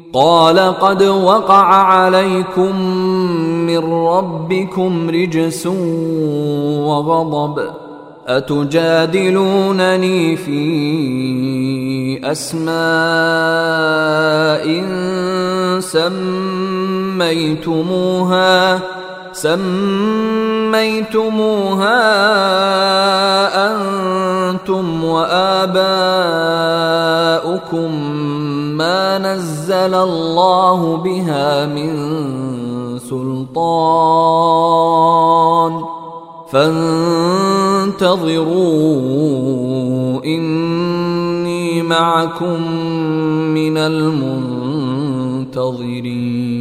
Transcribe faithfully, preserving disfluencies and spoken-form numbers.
قال قد وقع عليكم من ربكم رجس وغضب أتجادلونني في أسماء سميتموها سميتموها أنتم وآباؤكم ما نزل الله بها من سلطان فانتظروا إني معكم من المنتظرين.